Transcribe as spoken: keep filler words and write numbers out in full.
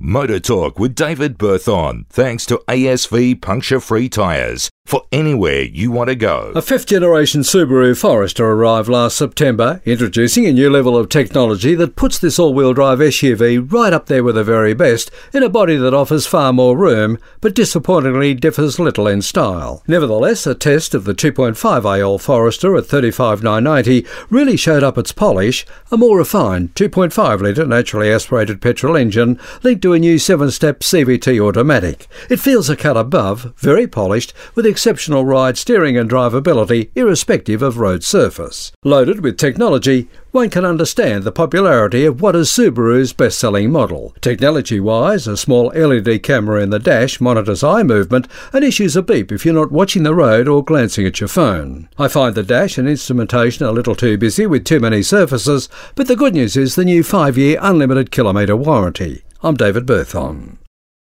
Motor Talk with David Berthon, thanks to A S V puncture-free tyres for anywhere you want to go. A fifth-generation Subaru Forester arrived last September, introducing a new level of technology that puts this all-wheel drive S U V right up there with the very best, in a body that offers far more room, but disappointingly differs little in style. Nevertheless, a test of the two point five A L Forester at thirty-five thousand nine hundred eighty really showed up its polish, a more refined two point five litre naturally aspirated petrol engine linked to a new seven-step C V T automatic. It feels a cut above, very polished, with exceptional ride steering and drivability irrespective of road surface. Loaded with technology, one can understand the popularity of what is Subaru's best-selling model. Technology-wise, a small L E D camera in the dash monitors eye movement and issues a beep if you're not watching the road or glancing at your phone. I find the dash and instrumentation a little too busy with too many surfaces, but the good news is the new five-year unlimited kilometre warranty. I'm David Berthon.